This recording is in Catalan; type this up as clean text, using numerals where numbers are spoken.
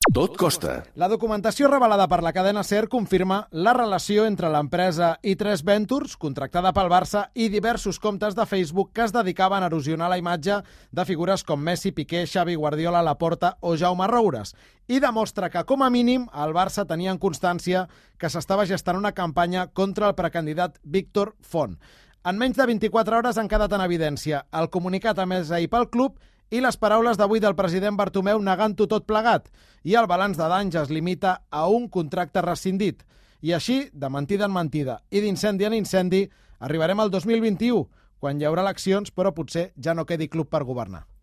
Tot costa. La documentació revelada per la cadena SER confirma la relació entre l'empresa i3 Ventures, contractada pel Barça, i diversos comptes de Facebook que es dedicaven a erosionar la imatge de figures com Messi, Piqué, Xavi, Guardiola, Laporta o Jaume Roures. I demostra que, com a mínim, el Barça tenia en constància que s'estava gestant una campanya contra el precandidat Víctor Font. En menys de 24 hores han quedat en evidència el comunicat emès ahir pel club i les paraules d'avui del president Bartomeu negant-ho tot plegat, i el balanç de danys es limita a un contracte rescindit. I així, de mentida en mentida i d'incendi en incendi, arribarem al 2021, quan hi haurà eleccions, però potser ja no quedi club per governar.